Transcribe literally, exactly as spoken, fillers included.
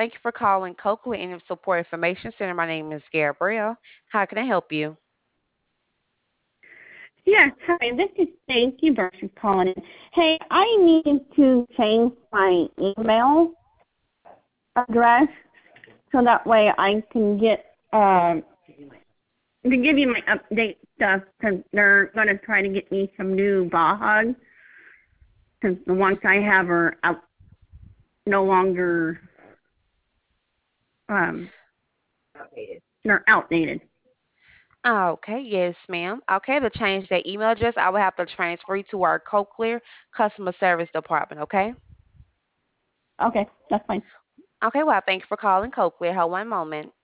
Thank you for calling Coakley and Support Information Center. My name is Gabrielle. How can I help you? Yes, hi, this is Thank you, Berkshire calling in. Hey, I need to change my email address so that way I can get um to give you my update stuff because they're going to try to get me some new Bajas because the ones I have are out, no longer um they're outdated. Okay, yes, ma'am. Okay, to change that email address, I will have to transfer you to our CoClear customer service department, okay? Okay, that's fine. Okay, well, thank you for calling CoClear. Hold one moment.